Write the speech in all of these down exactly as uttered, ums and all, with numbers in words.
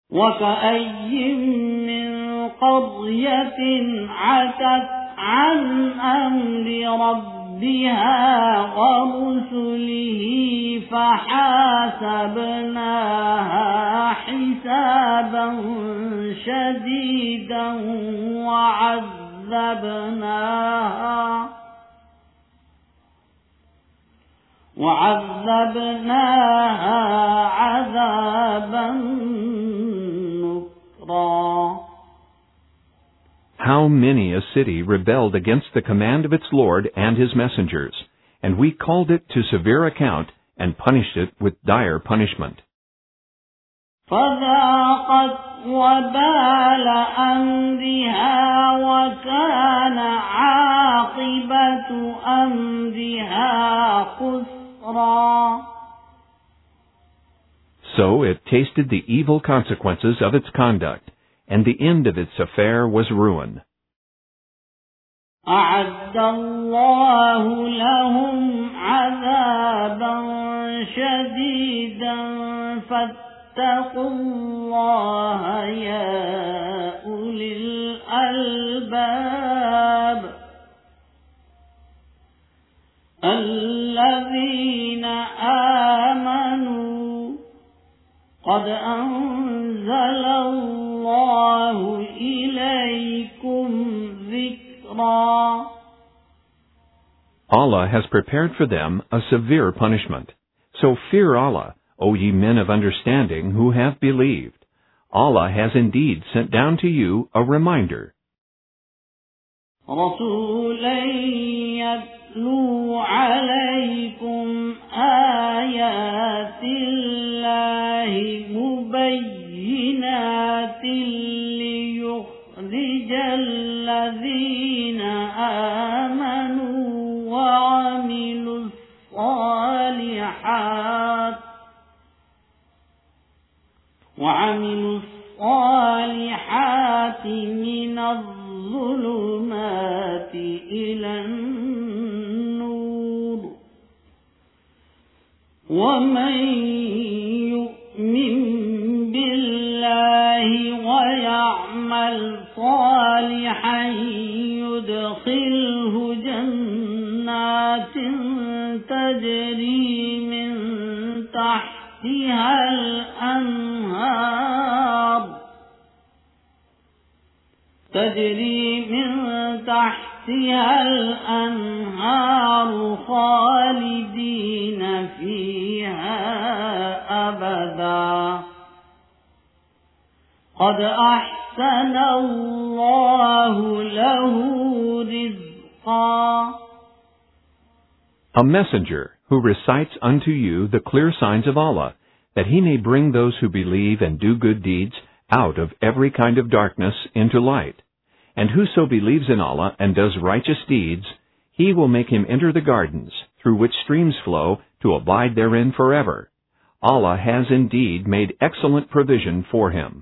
وكأي من قرية عتت عن أمر ربها ورسله فحاسبناها حسابا شديدا وعذبناها وعذبناها عذابا نكرا. How many a city rebelled against the command of its Lord and His messengers, and we called it to severe account and punished it with dire punishment. فذاقت وبال أمرها وكان عاقبة أمرها خسرا. So it tasted the evil consequences of its conduct, and the end of its affair was ruin. أعد الله لهم عذابا شديدا فاتقوا الله يا أولي الألباب الذين آمنوا قد أنزل الله إليكم ذكرا. Allah has prepared for them a severe punishment. So fear Allah, O ye men of understanding who have believed. Allah has indeed sent down to you a reminder. رسولا يتلو عليكم آيات الله مبينات ليخرج الذين آمنوا وعملوا الصالحات وعملوا الصالحات من الظلمات إلى النور ومن يؤمن بالله ويعمل صالحا يدخله جنات تجري من تحتها الأنهار تجري من تحتها الأنهار خالدين فيها أبدا قد أحسن الله له رزقا. A messenger who recites unto you the clear signs of Allah, that he may bring those who believe and do good deeds out of every kind of darkness into light. And whoso believes in Allah and does righteous deeds, He will make him enter the gardens, through which streams flow, to abide therein forever. Allah has indeed made excellent provision for him.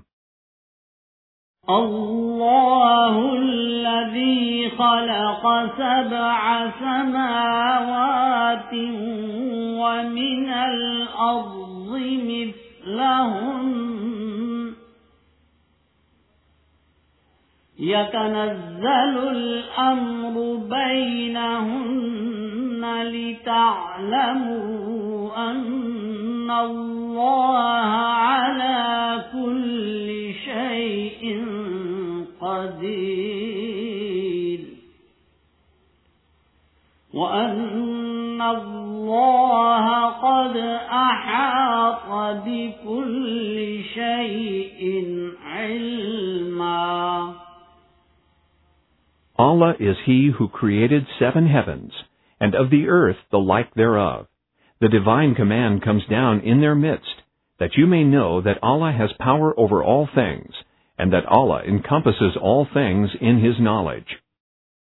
الله الذي خلق سبع سماوات ومن الأرض مثلهن يتنزل الأمر بينهن لتعلموا أن الله على كل شيء قدير وأن الله قد أحاط بكل شيء علما. Allah is He who created seven heavens, and of the earth the like thereof. The divine command comes down in their midst, that you may know that Allah has power over all things, and that Allah encompasses all things in His knowledge.